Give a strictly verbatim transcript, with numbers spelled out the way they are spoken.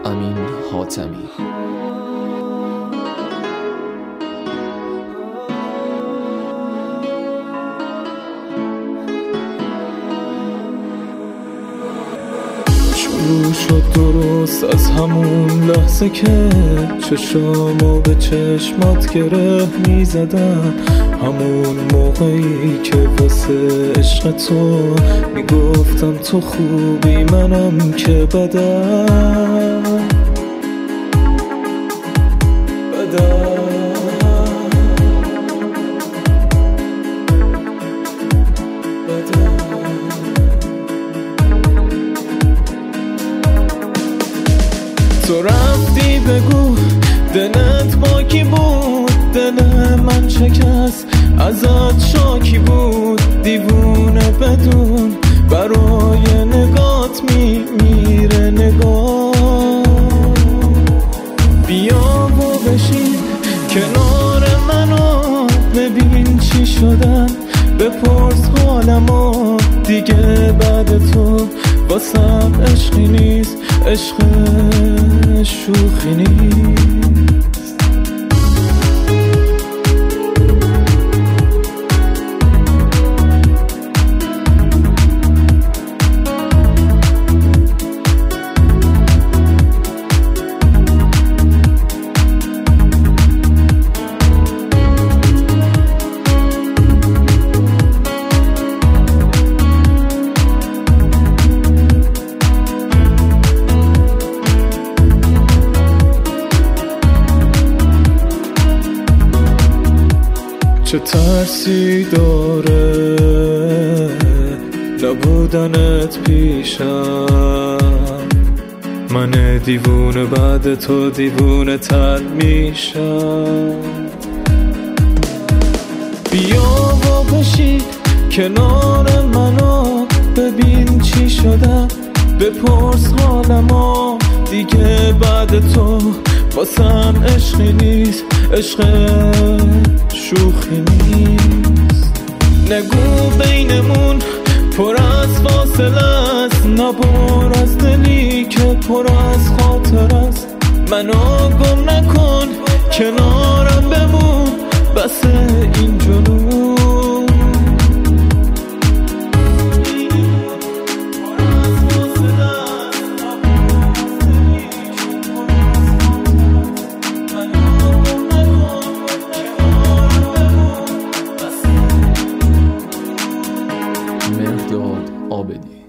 امین حاتمی. شروع شد درست از همون لحظه که چشامو به چشمات گره میزدن، همون موقعی که واسه عشق تو میگفتم تو خوبی منم که بدم بدم بدم. تو رفتی بگو دلت با کی بود، دل من شکست ازت شاکی بود، دیوونه بدون برای نگات می میره نگاه. بیا و بشین کنار منو ببین چی شدن، بپرس حالمو دیگه بعد تو واسم عشقی نیست، عشق شوخی نیست. چه ترسی داره نبودنت پیشم، من دیوونه بعد تو دیوونه تر میشم. بیا و بشین کنار منو ببین چی شدم، بپرس حالمو دیگه بعد تو واسم عشقی نیست، عشق شوخی نیست. نگو بینمون پر از فاصله است، نبر از دلی که پر از خاطر است. منو گم نکن کنارم بمون بس این جنون. مهرداد عابدی.